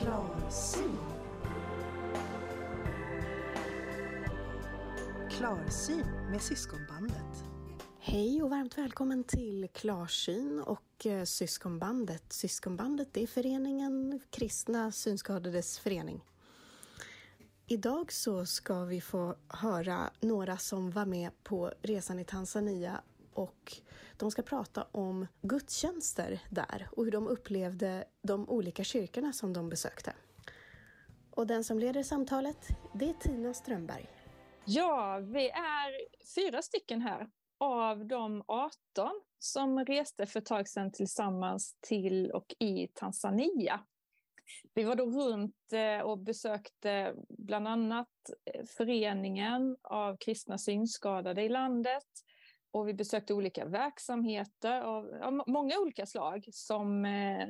Klarsyn. Klarsyn med Syskonbandet. Hej och varmt välkommen till Klarsyn och Syskonbandet. Syskonbandet är föreningen Kristna Synskadades förening. Idag så ska vi få höra några som var med på resan i Tanzania och de ska prata om gudstjänster där och hur de upplevde de olika kyrkorna som de besökte. Och den som leder samtalet, det är Tina Strömberg. Ja, vi är 4 stycken här av de 18 som reste för ett tag sedan tillsammans till och i Tanzania. Vi var då runt och besökte bland annat föreningen av kristna synskadade i landet. Och vi besökte olika verksamheter av många olika slag som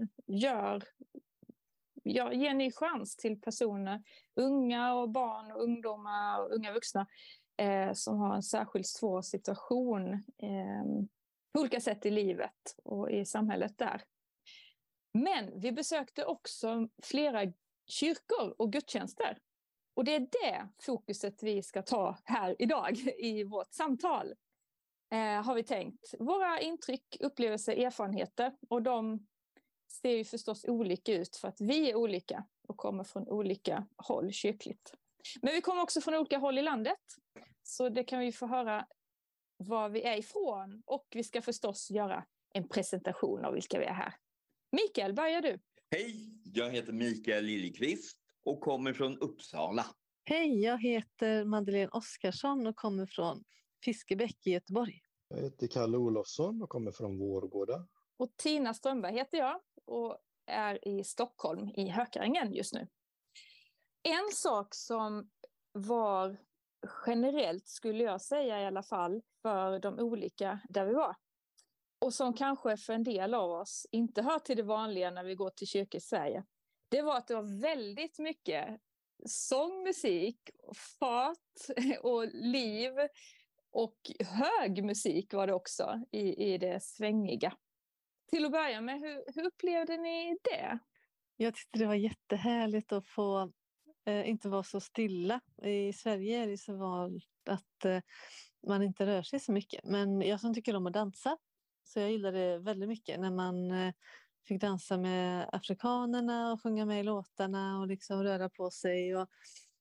ger en ny chans till personer, unga och barn och ungdomar och unga vuxna som har en särskilt svår situation på olika sätt i livet och i samhället där. Men vi besökte också flera kyrkor och gudstjänster. Och det är det fokuset vi ska ta här idag i vårt samtal. Har vi tänkt. Våra intryck, upplevelser, erfarenheter, och de ser ju förstås olika ut för att vi är olika och kommer från olika håll kyrkligt. Men vi kommer också från olika håll i landet, så det kan vi få höra var vi är ifrån, och vi ska förstås göra en presentation av vilka vi är här. Mikael, börjar du? Hej, jag heter Mikael Liljeqvist och kommer från Uppsala. Hej, jag heter Madeleine Oskarsson och kommer från Fiskebäck i Göteborg. Jag heter Kalle Olofsson och kommer från Vårgårda. Och Tina Strömberg heter jag och är i Stockholm i Hökarängen just nu. En sak som var generellt, skulle jag säga i alla fall, för de olika där vi var, och som kanske för en del av oss inte hör till det vanliga när vi går till kyrka i Sverige, det var att det var väldigt mycket sångmusik, fart och liv, och hög musik var det också i det svängiga. Till att börja med, hur upplevde ni det? Jag tyckte det var jättehärligt att få inte vara så stilla. I Sverige är det så vanligt att man inte rör sig så mycket. Men jag som tycker om att dansa, så jag gillade det väldigt mycket när man fick dansa med afrikanerna och sjunga med i låtarna och liksom röra på sig. Och,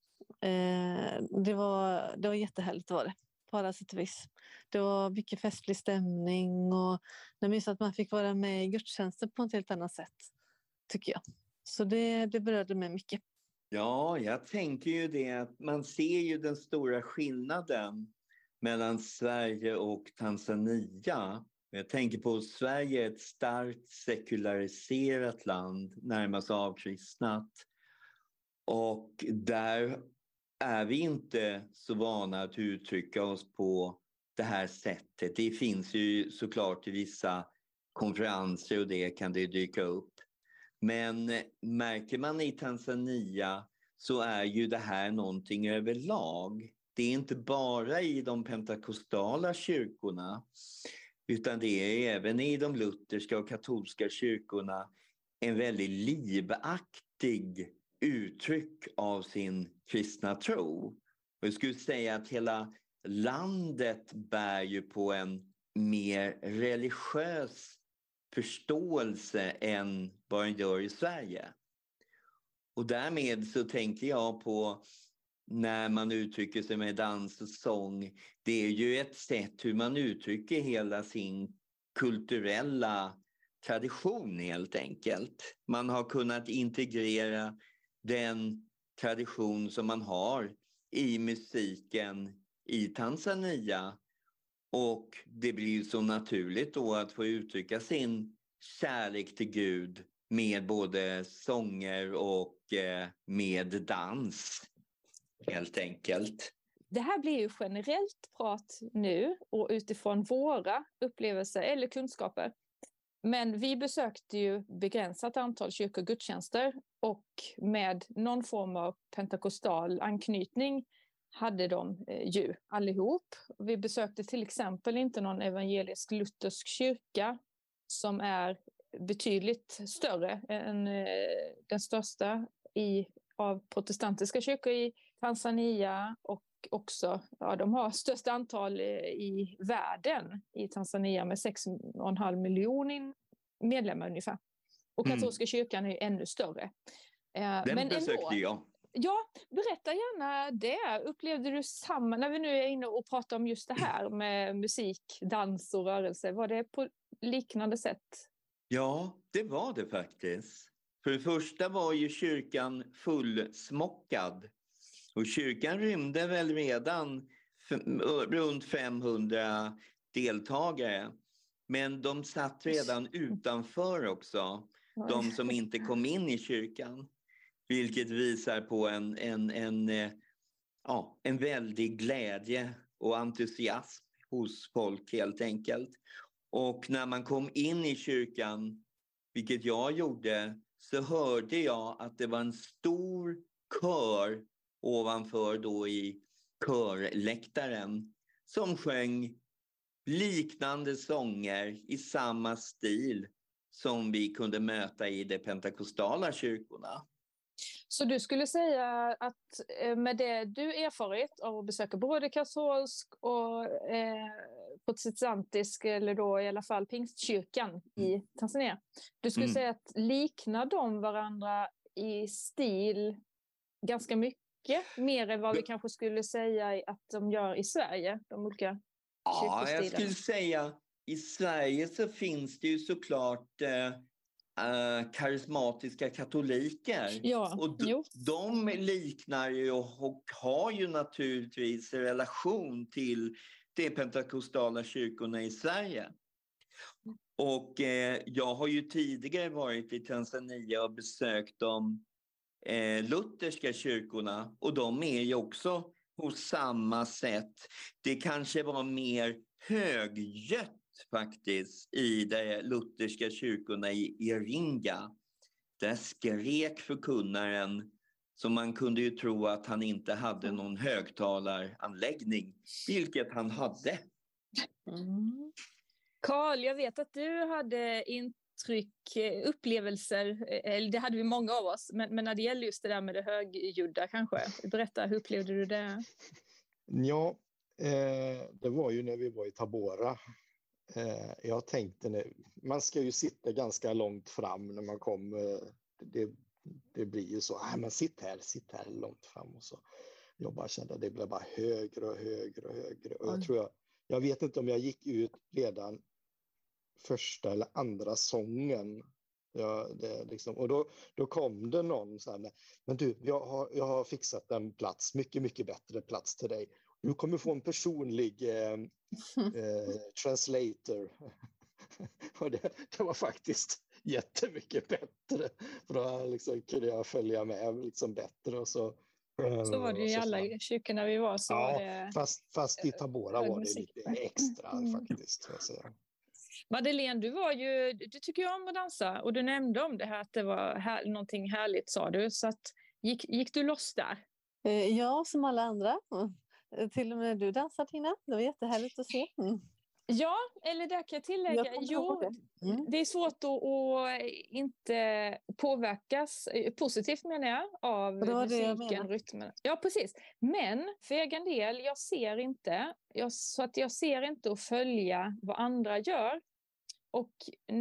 det var jättehärligt var det. På alla sätt och vis. Det var mycket festlig stämning, och jag minns att man fick vara med i gudstjänsten på ett helt annat sätt, tycker jag. Så det berörde mig mycket. Ja, jag tänker ju det att man ser ju den stora skillnaden mellan Sverige och Tanzania. Jag tänker på Sverige, ett starkt sekulariserat land, närmast avkristnat. Och där är vi inte så vana att uttrycka oss på det här sättet. Det finns ju såklart i vissa konferenser och det kan det dyka upp. Men märker man i Tanzania så är ju det här någonting överlag. Det är inte bara i de pentakostala kyrkorna, utan det är även i de lutherska och katolska kyrkorna en väldigt livaktig uttryck av sin kristna tro. Och jag skulle säga att hela landet bär ju på en mer religiös förståelse än vad den gör i Sverige. Och därmed så tänker jag på när man uttrycker sig med dans och sång. Det är ju ett sätt hur man uttrycker hela sin kulturella tradition helt enkelt. Man har kunnat integrera den tradition som man har i musiken i Tanzania, och det blir ju så naturligt då att få uttrycka sin kärlek till Gud med både sånger och med dans helt enkelt. Det här blir ju generellt prat nu och utifrån våra upplevelser eller kunskaper. Men vi besökte ju begränsat antal kyrkor och gudstjänster, och med någon form av pentakostal anknytning hade de ju allihop. Vi besökte till exempel inte någon evangelisk luthersk kyrka som är betydligt större än den största av protestantiska kyrkor i Tanzania, och också, de har störst antal i världen i Tanzania med 6,5 miljoner medlemmar ungefär. Och katolska kyrkan är ännu större. Den besökte jag. Ja, berätta gärna det. Upplevde du samma, när vi nu är inne och pratar om just det här med musik, dans och rörelse, var det på liknande sätt? Ja, det var det faktiskt. För det första var ju kyrkan fullsmockad. Och kyrkan rymde väl redan runt 500 deltagare. Men de satt redan utanför också. De som inte kom in i kyrkan. Vilket visar på en väldig glädje och entusiasm hos folk helt enkelt. Och när man kom in i kyrkan, vilket jag gjorde, så hörde jag att det var en stor kör ovanför då i körläktaren som sjöng liknande sånger i samma stil som vi kunde möta i de pentakostala kyrkorna. Så du skulle säga att med det du erfarit av att besöka både katolsk och protestantisk, eller då i alla fall pingstkyrkan i Tanzania, du skulle säga att liknar de varandra i stil ganska mycket, mer än vad vi kanske skulle säga att de gör i Sverige, de olika kyrkostilarna? Ja, jag skulle säga i Sverige så finns det ju såklart karismatiska katoliker. Ja, och de liknar ju och har ju naturligtvis en relation till de pentakostala kyrkorna i Sverige. Och jag har ju tidigare varit i Tanzania och besökt de lutherska kyrkorna, och de är ju också på samma sätt. Det kanske var mer högljutt faktiskt i de lutherska kyrkorna i Iringa. Där skrek förkunnaren, så man kunde ju tro att han inte hade någon högtalaranläggning, vilket han hade. Carl, jag vet att du hade upplevelser, eller det hade vi många av oss, men när det gäller just det där med det högljudda kanske. Berätta, hur upplevde du det? Ja, det var ju när vi var i Tabora. Jag tänkte, man ska ju sitta ganska långt fram när man kommer. Det blir ju så, men sitt här långt fram. Och så. Jag bara kände att det blev bara högre och högre och högre. Och jag vet inte om jag gick ut redan första eller andra sången. Och då kom det någon så här, men du, jag har fixat en plats, mycket, mycket bättre plats till dig. Du kommer få en personlig translator. Och det var faktiskt jättemycket bättre. För då liksom kunde jag följa med liksom bättre. Och så var det ju i alla kyrkorna vi var. Så ja, var det, fast i Tabora var det lite extra faktiskt. Får jag säga. Madeleine, du tycker ju om att dansa, och du nämnde om det här att det var någonting härligt, sa du. Så att, gick du loss där? Ja, som alla andra. Till och med du dansar, Tina. Det var jättehärligt att se. Ja, eller där kan jag tillägga. Det är svårt att inte påverkas positivt, menar jag, av musiken, rytmen. Ja, precis. Men för egen del, jag ser inte att följa vad andra gör. Och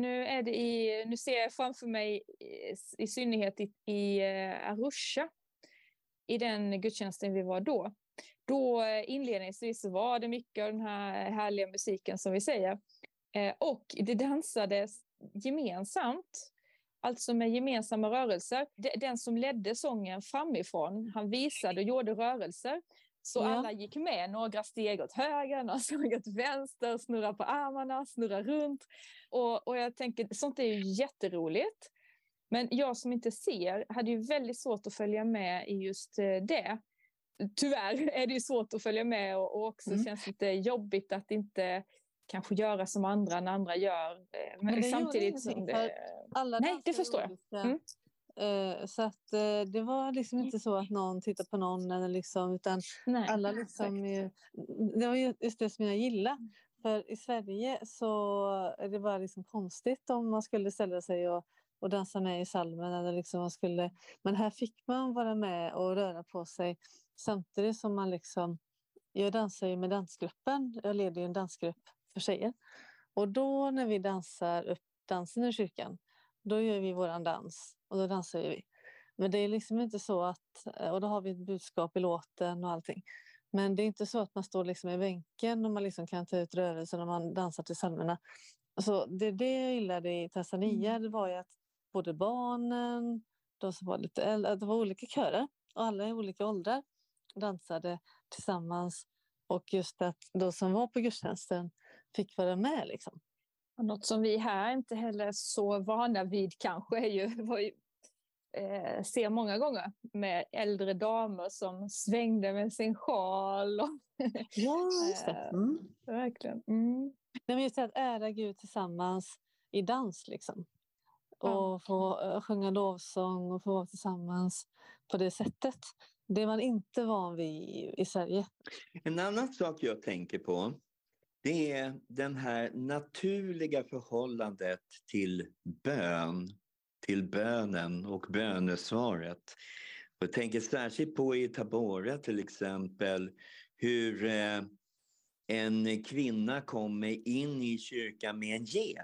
nu ser jag framför mig i synnerhet i Arusha, i den gudstjänsten vi var då. Då inledningsvis var det mycket av den här härliga musiken som vi säger. Och det dansades gemensamt, alltså med gemensamma rörelser. Den som ledde sången framifrån, han visade och gjorde rörelser. Så alla gick med, några steg åt höger, några steg åt vänster, snurra på armarna, snurra runt. Och jag tänker, sånt är ju jätteroligt. Men jag som inte ser hade ju väldigt svårt att följa med i just det. Tyvärr är det ju svårt att följa med, och också känns lite jobbigt att inte kanske göra som andra när andra gör. Men samtidigt som nej, det förstår jag. Så att det var liksom inte så att någon tittar på någon eller liksom, utan alla liksom det var just det som jag gillar. För i Sverige så är det bara liksom konstigt om man skulle ställa sig och och dansa med i salmen. Eller liksom man skulle, men här fick man vara med och röra på sig samtidigt som man liksom... Jag dansar ju med dansgruppen. Jag leder ju en dansgrupp för tjejer. Och då när vi dansar upp dansen i kyrkan, då gör vi våran dans och då dansar vi. Men det är liksom inte så att, och då har vi ett budskap i låten och allting. Men det är inte så att man står liksom i bänken och man liksom kan ta ut rörelsen när man dansar till psalmerna. Så det jag gillade i Tanzania, det var ju att både barnen, de som var lite äldre, det var olika körer och alla i olika åldrar dansade tillsammans. Och just att de som var på gudstjänsten fick vara med liksom. Något som vi här inte heller är så vana vid kanske är ju ser många gånger med äldre damer som svängde med sin sjal. Ja, just det. Verkligen. Nej, men just att ära Gud tillsammans i dans liksom. Och få sjunga lovsång och få vara tillsammans på det sättet. Det är man inte van vid i Sverige. En annan sak jag tänker på, det är den här naturliga förhållandet till bönen och bönesvaret. Jag tänker särskilt på i Tabora till exempel hur en kvinna kommer in i kyrkan med en get.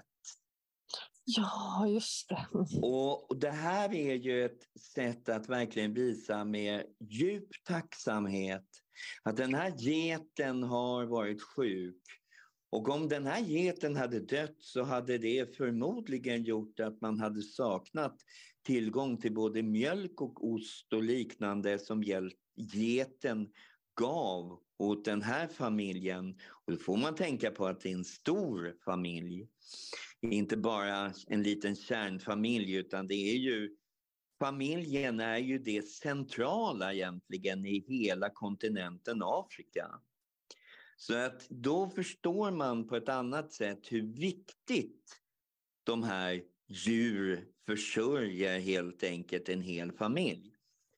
Ja, just det. Och det här är ju ett sätt att verkligen visa med djup tacksamhet att den här geten har varit sjuk. Och om den här geten hade dött så hade det förmodligen gjort att man hade saknat tillgång till både mjölk och ost och liknande som geten gav åt den här familjen. Och då får man tänka på att det är en stor familj. Inte bara en liten kärnfamilj utan det är ju, familjen är ju det centrala egentligen i hela kontinenten Afrika. Så att då förstår man på ett annat sätt hur viktigt de här djur försörjer helt enkelt en hel familj.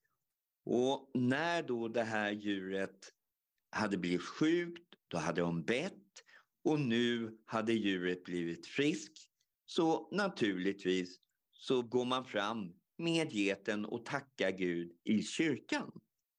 Och när då det här djuret hade blivit sjukt, då hade de bett och nu hade djuret blivit frisk. Så naturligtvis så går man fram med geten och tackar Gud i kyrkan.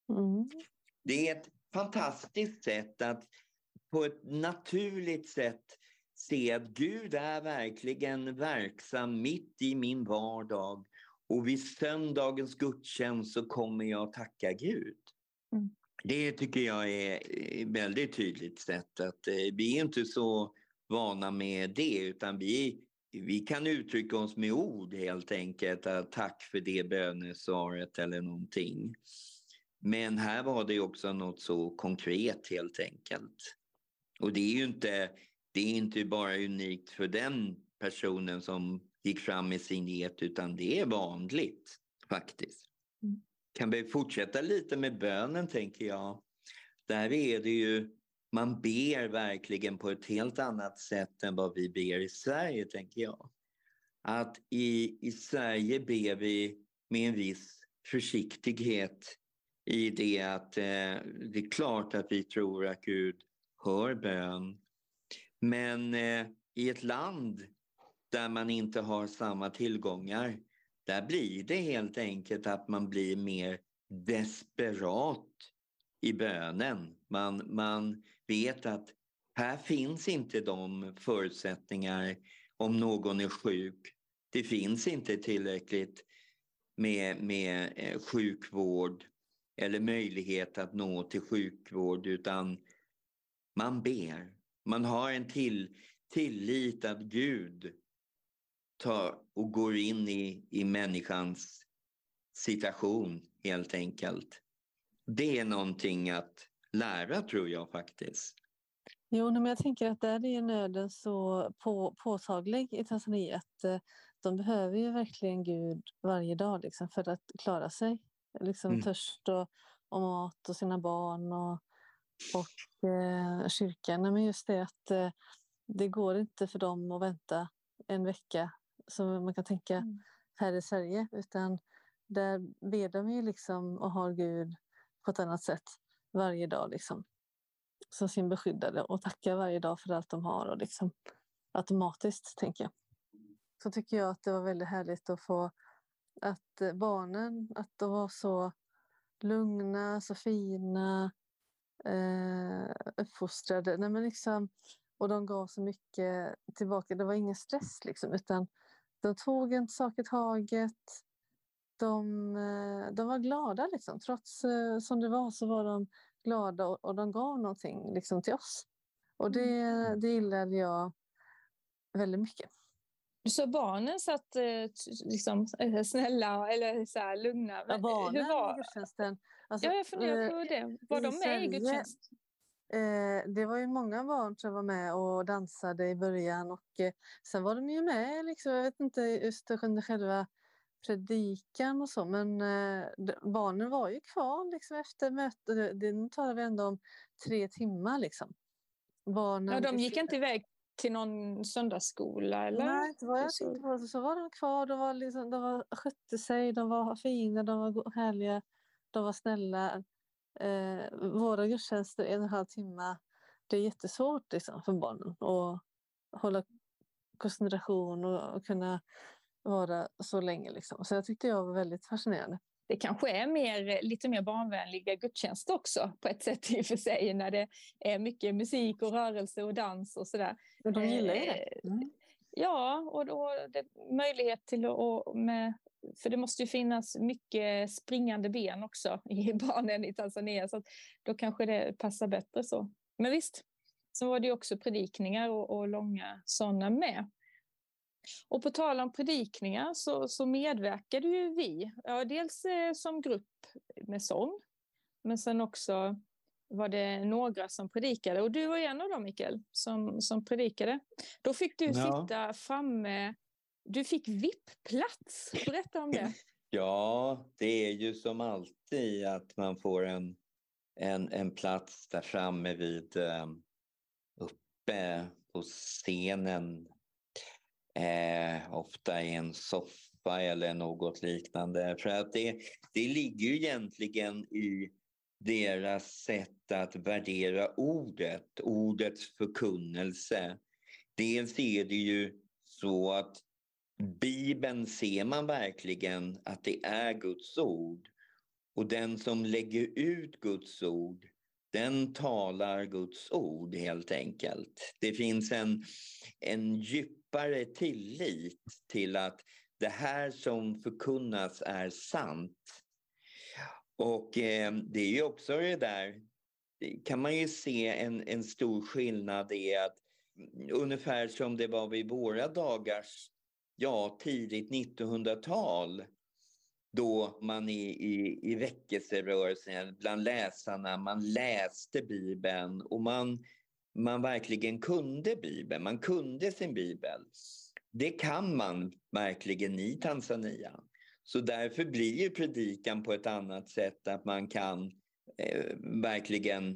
Det är ett fantastiskt sätt att på ett naturligt sätt se att Gud är verkligen verksam mitt i min vardag. Och vid söndagens gudstjänst så kommer jag tacka Gud. Det tycker jag är ett väldigt tydligt sätt att vi är inte så vana med det utan vi kan uttrycka oss med ord helt enkelt. Att tack för det bönesvaret eller någonting. Men här var det också något så konkret helt enkelt. Och det är ju inte bara unikt för den personen som gick fram med sin get utan det är vanligt faktiskt. Kan vi fortsätta lite med bönen tänker jag. Där är det ju, man ber verkligen på ett helt annat sätt än vad vi ber i Sverige tänker jag. Att i Sverige ber vi med en viss försiktighet i det att det är klart att vi tror att Gud hör bön. Men i ett land där man inte har samma tillgångar, där blir det helt enkelt att man blir mer desperat i bönen. Man vet att här finns inte de förutsättningar om någon är sjuk. Det finns inte tillräckligt med sjukvård eller möjlighet att nå till sjukvård utan man ber. Man har en tillit att Gud tar och går in i människans situation helt enkelt. Det är någonting att lära tror jag faktiskt. Jo, men jag tänker att där är nöden så påtaglig i Tanzania att de behöver ju verkligen Gud varje dag liksom, för att klara sig. Liksom törst och mat och sina barn och kyrkan. Men just det att det går inte för dem att vänta en vecka som man kan tänka här i Sverige utan där ber de ju liksom och har Gud på ett annat sätt varje dag liksom. Som sin beskyddare och tackar varje dag för allt de har och liksom automatiskt tänker jag. så tycker jag att det var väldigt härligt att få att barnen, att de var så lugna, så fina, uppfostrade. Nej, men liksom, och de gav så mycket tillbaka. Det var ingen stress liksom, utan de tog en sak i taget. De var glada liksom. Trots som det var så var de glada och de gav någonting liksom till oss. Och det gillade jag väldigt mycket. Så barnen satt liksom snälla eller så här lugna. Ja, barnen hur var i gudstjänsten. Alltså, ja, jag funderar på det. Var de med i gudstjänst? Det var ju många barn som var med och dansade i början och sen var de ju med liksom, jag vet inte just under själva predikan och så, men barnen var ju kvar liksom efter mötet. Det talar vi ändå om 3 timmar liksom. Barnen, Ja, de gick inte iväg till någon söndagsskola eller? Nej, det var jag tänkte på. Så var de kvar, de skötte sig, de var fina, de var härliga, de var snälla. Våra gudstjänster 1,5 timme, det är jättesvårt liksom, för barnen att hålla koncentration och kunna vara så länge. Liksom. Så jag tyckte jag var väldigt fascinerande. Det kanske är lite mer barnvänliga gudstjänster också på ett sätt i och för sig när det är mycket musik och rörelse och dans och sådär. Och de gillar ju det. Mm. Ja, och då det möjlighet till för det måste ju finnas mycket springande ben också i barnen i Tanzania, så att då kanske det passar bättre så. Men visst, så var det ju också predikningar och långa sådana med. Och på tal om predikningar så medverkade ju vi, ja, dels som grupp med sång, men sen också var det några som predikade. Och du var en av dem, Mikael, som predikade. Då fick du sitta framme. Du fick VIP-plats. Berätta om det. Ja, det är ju som alltid att man får en plats där framme vid uppe på scenen. Ofta i en soffa eller något liknande. För att det ligger ju egentligen i deras sätt att värdera ordets förkunnelse. Dels är det ju så att Bibeln ser man verkligen att det är Guds ord. Och den som lägger ut Guds ord, den talar Guds ord helt enkelt. Det finns en djupare tillit till att det här som förkunnas är sant. Och det är ju också det där, kan man ju se en stor skillnad i att ungefär som det var vid våra dagars, tidigt 1900-tal, då man i väckelserörelsen bland läsarna, man läste Bibeln och man verkligen kunde Bibeln, man kunde sin Bibel. Det kan man verkligen i Tanzania. Så därför blir ju predikan på ett annat sätt, att man kan verkligen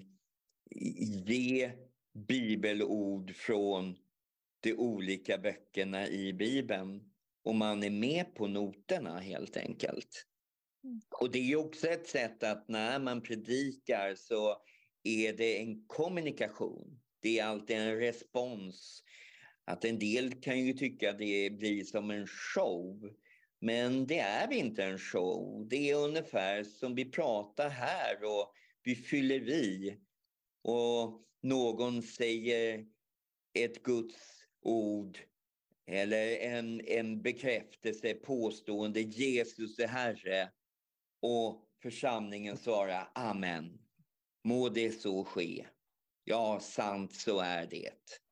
ge bibelord från de olika böckerna i Bibeln. Och man är med på noterna helt enkelt. Och det är också ett sätt att när man predikar så är det en kommunikation. Det är alltid en respons. Att en del kan ju tycka att det blir som en show. Men det är inte en show. Det är ungefär som vi pratar här och vi fyller i. Och någon säger ett Guds ord eller en bekräftelse, påstående Jesus är Herre. Och församlingen svarar amen. Må det så ske. Ja, sant, så är det.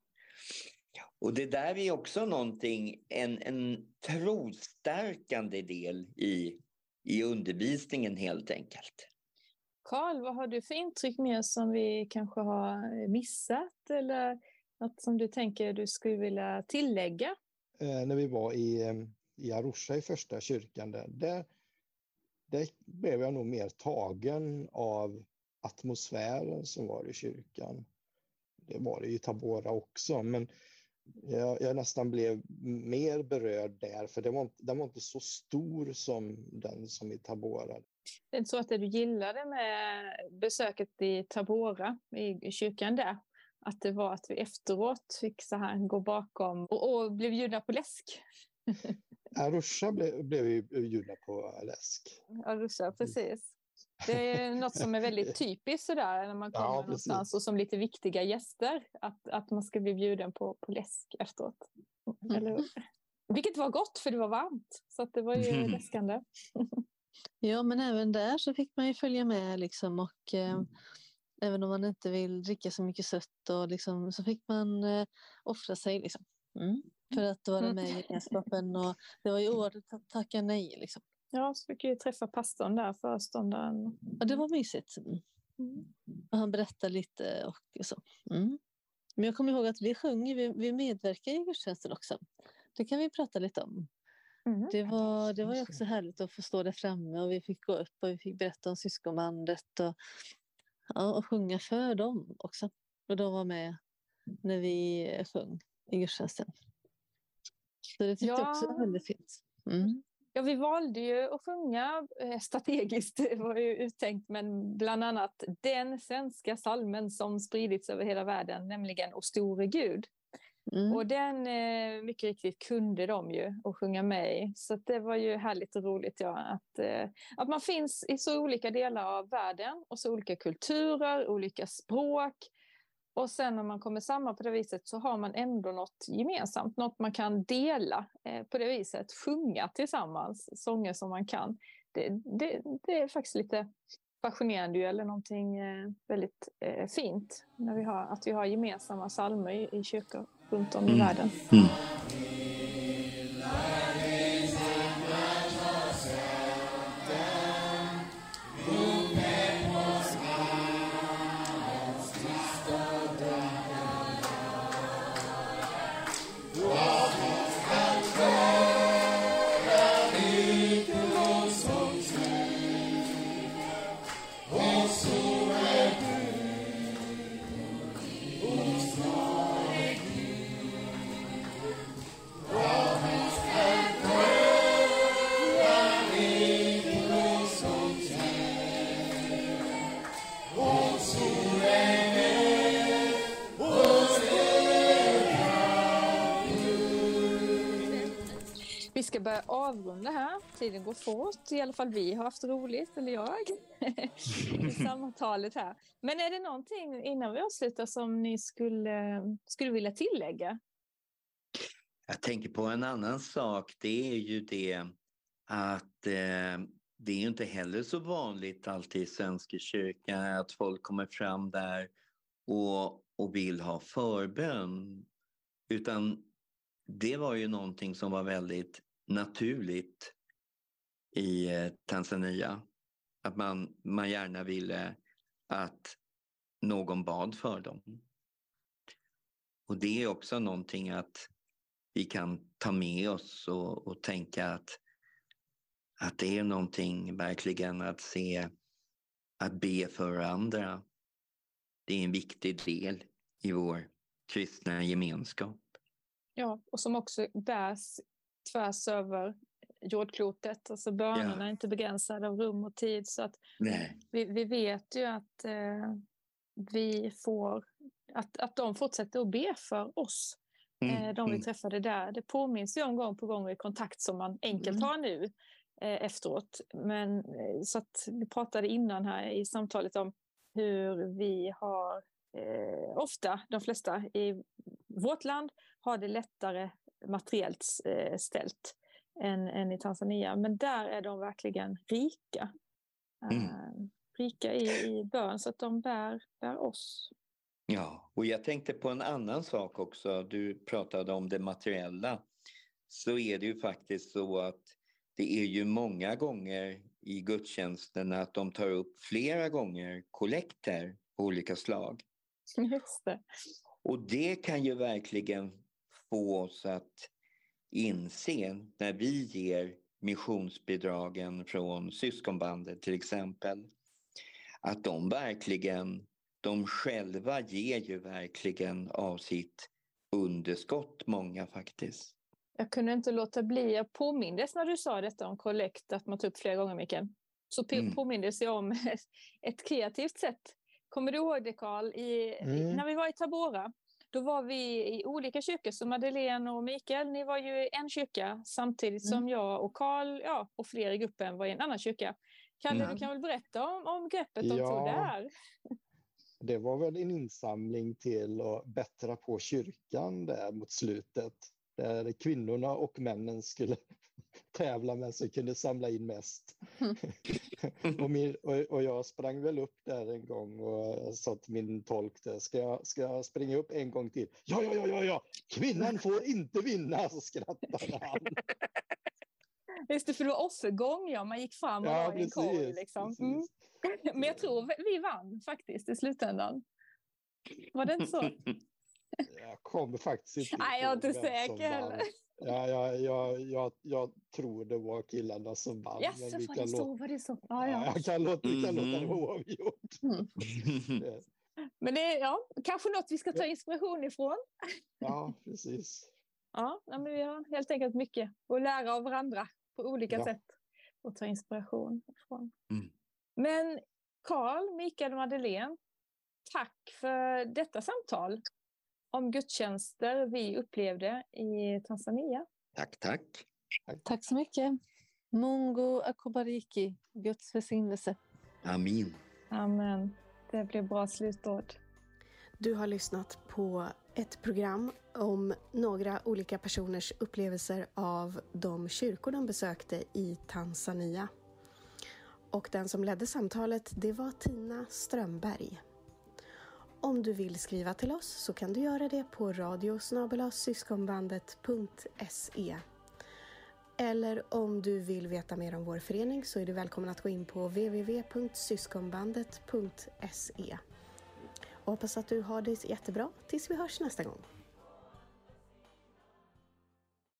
Och det där är också någonting, en trostärkande del i undervisningen helt enkelt. Carl, vad har du för intryck mer som vi kanske har missat eller något som du tänker du skulle vilja tillägga? När vi var i Arusha i första kyrkan där blev jag nog mer tagen av atmosfären som var i kyrkan. Det var det i Tabora också, men jag nästan blev mer berörd där, för den var inte så stor som den som i Tabora. Det är inte så att det du gillade med besöket i Tabora, i kyrkan där, att det var att vi efteråt fick så här gå bakom och blev bjudna på läsk? Arusha blev vi bjudna på läsk. Arusha, precis. Det är något som är väldigt typiskt sådär när man kommer någonstans och som lite viktiga gäster. Att man ska bli bjuden på läsk efteråt. Eller, vilket var gott för det var varmt. Så att det var ju läskande. Ja, men även där så fick man ju följa med liksom, och även om man inte vill dricka så mycket sött och liksom, så fick man offra sig liksom. För att vara med i gemenskapen, och det var ju året att tacka nej liksom. Ja, så fick jag träffa pastorn där, föreståndaren. Ja, det var mysigt. Och han berättade lite och så. Men jag kommer ihåg att vi sjöng, vi medverkade i gudstjänsten också. Det kan vi prata lite om. Det var ju också härligt att få stå där framme, och vi fick gå upp och vi fick berätta om syskonbandet och sjunga för dem också. Och de var med när vi sjöng i gudstjänsten. Så det tyckte jag också var väldigt fint. Ja, vi valde ju att sjunga strategiskt, det var ju uttänkt, men bland annat den svenska salmen som spridits över hela världen, nämligen O store Gud. Och den mycket riktigt kunde de ju att sjunga med i. Så det var ju härligt och roligt att man finns i så olika delar av världen och så olika kulturer, olika språk. Och sen när man kommer samman på det viset så har man ändå något gemensamt, något man kan dela på det viset, sjunga tillsammans, sånger som man kan. Det är faktiskt lite fascinerande eller någonting väldigt fint när vi har gemensamma psalmer i kyrkor runt om i världen. Vi ska börja avrunda här. Tiden går fort. I alla fall vi har haft roligt, eller jag, i samtalet här. Men är det någonting innan vi avslutar som ni skulle vilja tillägga? Jag tänker på en annan sak. Det är ju det att det är ju inte heller så vanligt alltid i Svenska kyrkan att folk kommer fram där och vill ha förbön. Utan det var ju någonting som var väldigt naturligt i Tanzania. Att man gärna ville att någon bad för dem. Och det är också någonting att vi kan ta med oss och tänka att det är någonting verkligen att se, att be för andra. Det är en viktig del i vår kristna gemenskap. Ja, och som också bärs tvärs över jordklotet. Alltså bönerna är inte begränsade av rum och tid. Så att vi vet ju att vi får att de fortsätter att be för oss. De vi träffade där. Det påminns ju om gång på gång i kontakt som man enkelt har nu efteråt. Men så att vi pratade innan här i samtalet om hur vi har ofta, de flesta i vårt land har det lättare materiellt ställt än i Tanzania. Men där är de verkligen rika. Rika i bön, så att de bär oss. Ja, och jag tänkte på en annan sak också. Du pratade om det materiella. Så är det ju faktiskt så att det är ju många gånger i gudstjänsten att de tar upp flera gånger kollekter på olika slag. Just det. Och det kan ju verkligen få oss att inse när vi ger missionsbidragen från syskonbandet till exempel, att de själva ger ju verkligen av sitt underskott, många faktiskt. Jag kunde inte låta bli att påminnas när du sa detta om kollekt, att man tar upp flera gånger, Mikael. Så påmindes jag om ett kreativt sätt. Kommer du ihåg det, Carl? När vi var i Tabora då var vi i olika kyrkor. Så Madeleine och Mikael, ni var ju i en kyrka samtidigt som jag och Karl, och fler i gruppen var i en annan kyrka. Kalle, du kan väl berätta om greppet de tog där? Det var väl en insamling till att bättra på kyrkan där mot slutet. Där kvinnorna och männen skulle tävla med så kunde samla in mest. och jag sprang väl upp där en gång och sa till min tolk där, ska jag springa upp en gång till? Ja. Kvinnan får inte vinna, så skrattade han. Just det, för det var offergång, man gick fram och var i en korg liksom. Men jag tror vi vann faktiskt i slutändan. Var det inte så? Jag kommer faktiskt inte. Nej, jag är inte säker heller. Jag tror det var killarna som vann. Yes, var det så? Jag kan låta det vara oavgjort. Men det är kanske något vi ska ta inspiration ifrån. Ja, precis. Ja, men vi har helt enkelt mycket att lära av varandra på olika sätt och ta inspiration ifrån. Men Karl, Mikael och Madeleine, tack för detta samtal om gudstjänster vi upplevde i Tanzania. Tack. Tack så mycket. Mungu akubariki, Guds välsignelse. Amen. Det blir bra slutord. Du har lyssnat på ett program om några olika personers upplevelser av de kyrkor de besökte i Tanzania. Och den som ledde samtalet, det var Tina Strömberg. Om du vill skriva till oss så kan du göra det på radio@syskonbandet.se. Eller om du vill veta mer om vår förening så är du välkommen att gå in på www.syskonbandet.se. Och hoppas att du har det jättebra tills vi hörs nästa gång.